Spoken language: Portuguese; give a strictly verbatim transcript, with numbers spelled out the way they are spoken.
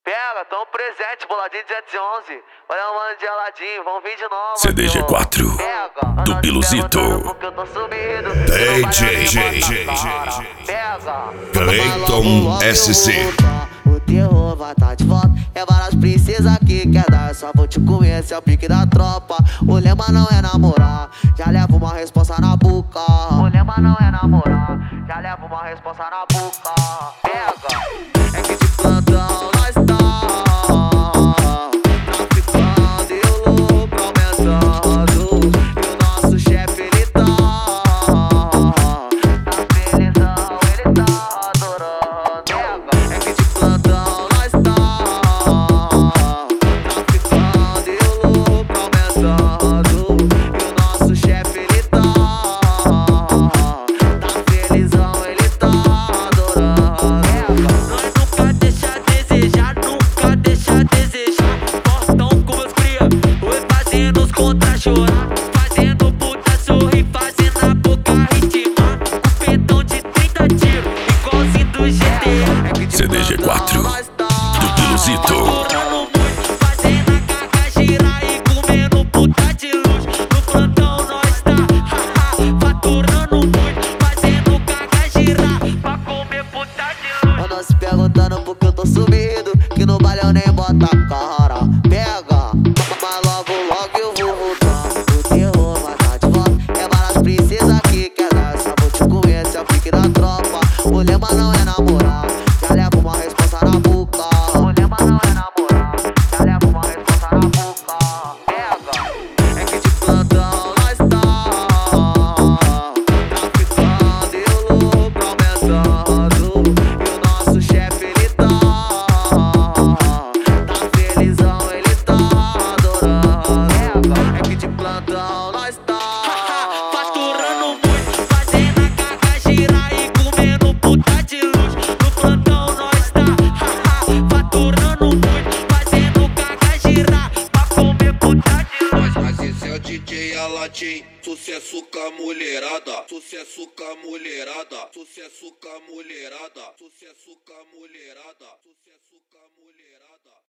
Pega, tão presente, boladinho duzentos e onze. Olha o mano de geladinho, vamos vir de novo. C D G quatro Pega, do Piluzito. porque eu tô sumido. D J Pega, Clayton S C. o terror vai tá de volta. É várias princesas que quer dar. Só vou te comer, esse é o pique da tropa. O lema não é namorar, já levo uma responsa na boca. O lema não é namorar, já levo uma responsa na boca. Pega, é que de plantão nós tá traficando e o lucro aumentando. E o nosso chefe ele tá tá felizão, ele tá adorando. Pega, é que de plantão nós tá traficando e o lucro aumentando. E o nosso chefe ele tá tá felizão, ele tá adorando. Nós nunca deixa a desejar, nunca deixa a desejar. Portão com meus cria, oi fazendo os contra chorar. Fazendo puta sorrir, fazendo a boca ritmar. Com pedão de trinta tiros, igualzinho do G T A. C D G quatro do Piluzito. Faturando muito, fazendo a caca girar e comendo puta de luz. No plantão nós tá, haha, faturando muito, fazendo caca girar pra comer puta de luz. Andam se perguntando por que eu tô sumido, que no baile eu nem boto a cara. Pega, mas logo logo eu vou voltar. O terror vai tá de volta. É várias princesas que quer dar. Só vou te comer, esse é o pique da tropa. O lema não é namorar, já levo uma responsa na boca. O lema não é namorar, já levo uma responsa na boca. Pega, é que de plantão nós tá traficando e o lucro aumentando. E o nosso chefe ele tá tá felizão, ele tá adorando. É que de plantão nós tá Faturando muito, fazendo a caca girar e comendo puta de luz. No plantão nós tá, haha, faturando muito, fazendo caca girar pra comer puta de luz. Mas, mas esse é o D J Aladim, sucesso com a mulherada, sucesso com a mulherada, sucesso com a mulherada, sucesso com a mulherada, sucesso com a mulherada.